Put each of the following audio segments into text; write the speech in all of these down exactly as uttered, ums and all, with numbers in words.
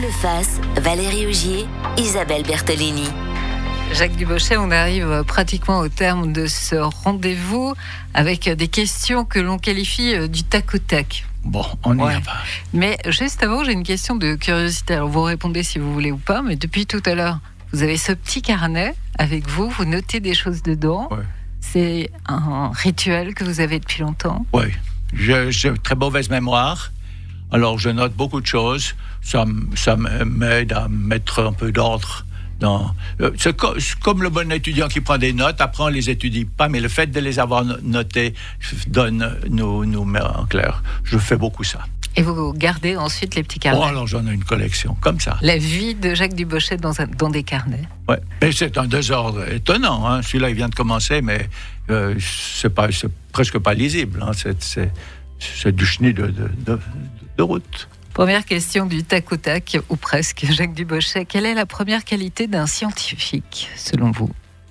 Lefasse, Valérie Augier, Isabelle Bertolini. Jacques Dubochet, on arrive pratiquement au terme de ce rendez-vous avec des questions que l'on qualifie du tac au tac. Bon, on y ouais. va. Mais juste avant, j'ai une question de curiosité. Alors vous répondez si vous voulez ou pas, mais depuis tout à l'heure, vous avez ce petit carnet avec vous, vous notez des choses dedans. Ouais. C'est un rituel que vous avez depuis longtemps. Oui, j'ai, j'ai une très mauvaise mémoire. Alors je note beaucoup de choses. Ça, ça m'aide à mettre un peu d'ordre. Dans, c'est, co- c'est comme le bon étudiant qui prend des notes, après on les étudie pas, mais le fait de les avoir notées donne, nous, nous met en clair. Je fais beaucoup ça. Et vous gardez ensuite les petits carnets. Oh, alors j'en ai une collection, comme ça. La vie de Jacques Dubochet dans, un, dans des carnets. Oui, mais c'est un désordre étonnant. Hein. Celui-là, il vient de commencer, mais euh, c'est, pas, c'est presque pas lisible. Hein. C'est, c'est, c'est du chenille de, de, de, de route. Première question du tac au tac, ou presque. Jacques Dubochet, quelle est la première qualité d'un scientifique, selon vous?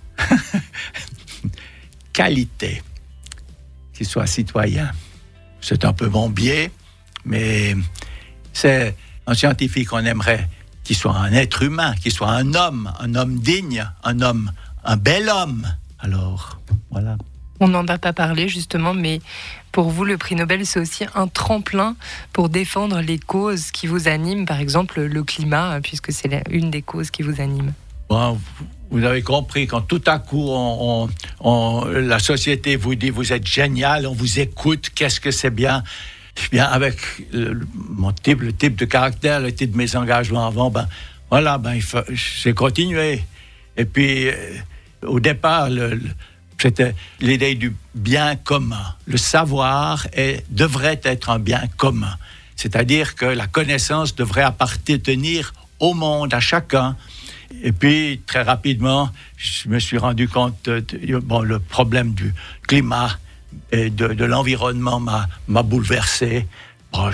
Qualité. Qu'il soit citoyen. C'est un peu mon biais, mais c'est un scientifique qu'on aimerait qu'il soit un être humain, qu'il soit un homme, un homme digne, un homme, un bel homme. Alors, voilà. On n'en a pas parlé justement, mais pour vous, le prix Nobel, c'est aussi un tremplin pour défendre les causes qui vous animent, par exemple le climat, puisque c'est une des causes qui vous anime. Bon, vous avez compris, quand tout à coup, on, on, on, la société vous dit « vous êtes génial, on vous écoute, qu'est-ce que c'est bien ?» Bien, avec le, mon type, le type de caractère, le type de mes engagements avant, ben, voilà, ben, il faut, j'ai continué. Et puis, euh, au départ, le, le c'était l'idée du bien commun. Le savoir est, devrait être un bien commun. C'est-à-dire que la connaissance devrait appartenir au monde, à chacun. Et puis, très rapidement, je me suis rendu compte de, de, bon, le problème du climat et de, de l'environnement m'a, m'a bouleversé. Bon,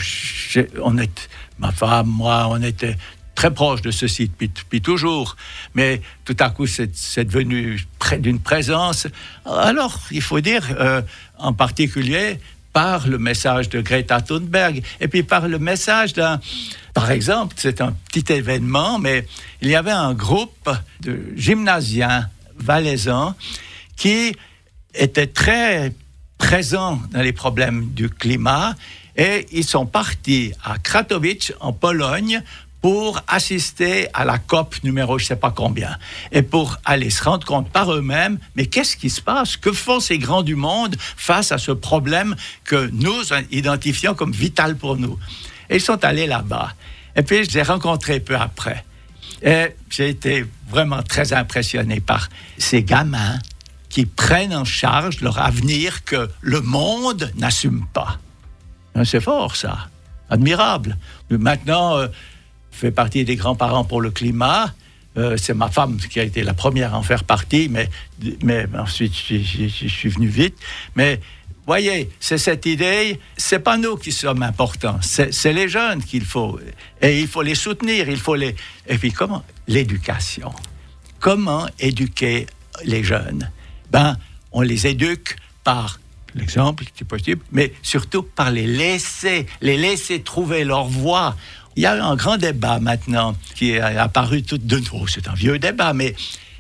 on est, ma femme, moi, on était très proche de ceci depuis, depuis toujours, mais tout à coup c'est, c'est devenu près d'une présence. Alors, il faut dire, euh, en particulier, par le message de Greta Thunberg, et puis par le message d'un... Par exemple, c'est un petit événement, mais il y avait un groupe de gymnasiens valaisans qui étaient très présents dans les problèmes du climat, et ils sont partis à Katowice, en Pologne, pour assister à la COP numéro je ne sais pas combien, et pour aller se rendre compte par eux-mêmes, mais qu'est-ce qui se passe? Que font ces grands du monde face à ce problème que nous identifions comme vital pour nous? Et ils sont allés là-bas. Et puis, je les ai rencontrés peu après. Et j'ai été vraiment très impressionné par ces gamins qui prennent en charge leur avenir que le monde n'assume pas. C'est fort, ça. Admirable. Maintenant... Euh, fait partie des grands-parents pour le climat. Euh, c'est ma femme qui a été la première à en faire partie, mais, mais ensuite, je suis venu vite. Mais, voyez, c'est cette idée, c'est pas nous qui sommes importants, c'est, c'est les jeunes qu'il faut. Et il faut les soutenir, il faut les... Et puis, comment? L'éducation. Comment éduquer les jeunes? Ben, on les éduque par l'exemple, si possible, mais surtout par les laisser, les laisser trouver leur voie. Il y a un grand débat maintenant qui est apparu tout de nouveau. C'est un vieux débat, mais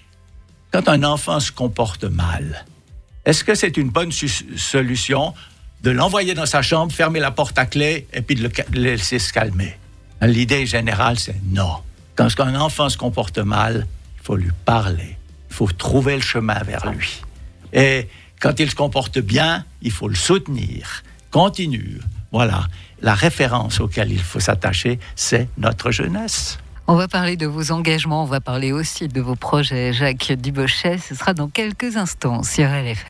quand un enfant se comporte mal, est-ce que c'est une bonne su- solution de l'envoyer dans sa chambre, fermer la porte à clé et puis de le laisser se calmer? L'idée générale, c'est non. Quand un enfant se comporte mal, il faut lui parler. Il faut trouver le chemin vers lui. Et quand il se comporte bien, il faut le soutenir. Continue. Voilà. La référence auquel il faut s'attacher, c'est notre jeunesse. On va parler de vos engagements, on va parler aussi de vos projets. Jacques Dubochet, ce sera dans quelques instants sur L F M.